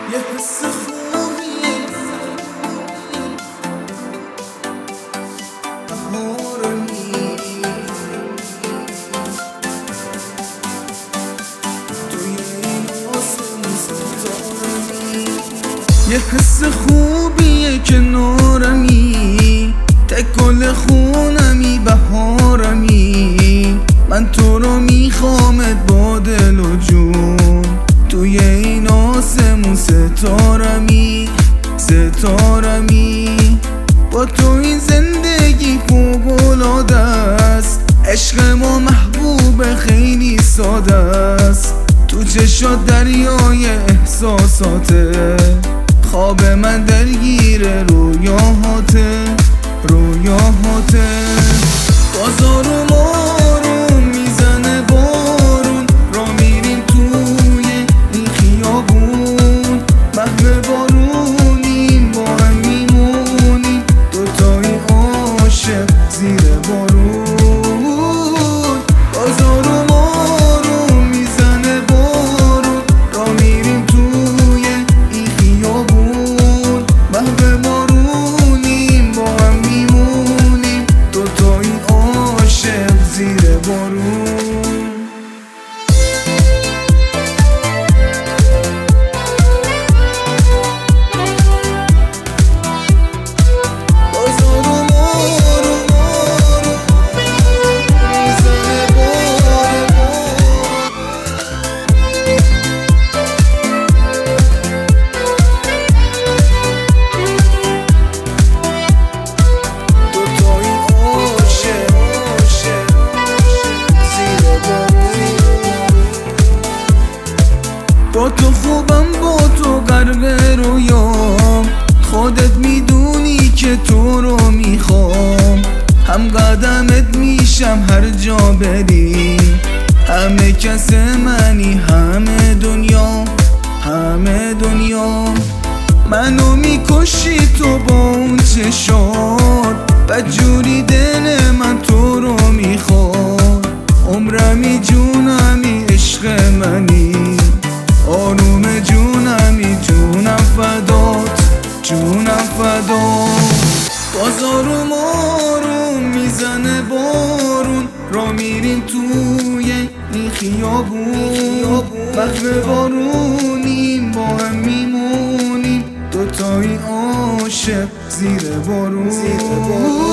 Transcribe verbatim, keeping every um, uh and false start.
یه حس خوبیه بهارمی توی این آسمون ستارمی یه حس خوبیه کنارمی تکل خونمی بهارمی من تو رو میخوامت با دل و جون توی این آسمون ستارمی ستارمی با تو این زندگی فوق‌العاده است عشق ما محبوب خیلی ساده است تو چشات دریای احساساته خواب من درگیر رویاهاته رویاهاته بازار و مارون میزنه بارون را میریم توی این خیابون محو بارونیم با هم میمونیم دوتایی عاشق زیر بارون بازار و مارون میزنه بارون را میریم توی این خیابون محو بارونیم با هم میمونیم دوتایی عاشق زیر بارون با تو خوبم با تو غرق رویام خودت میدونی که تو رو میخوام هم قدمت میشم هر جا بری همه کس منی همه دنیا همه دنیا منو میکشی تو با اون چشات بدجوری دل من تو رو میخواد عمرمی جونمی عشق منی آروم جونمی جونم فدات جونم فدات بازار و مارون میزنه بارون را میریم توی این خیابون محو بارونیم با هم میمونیم دوتایی عاشق زیر بارون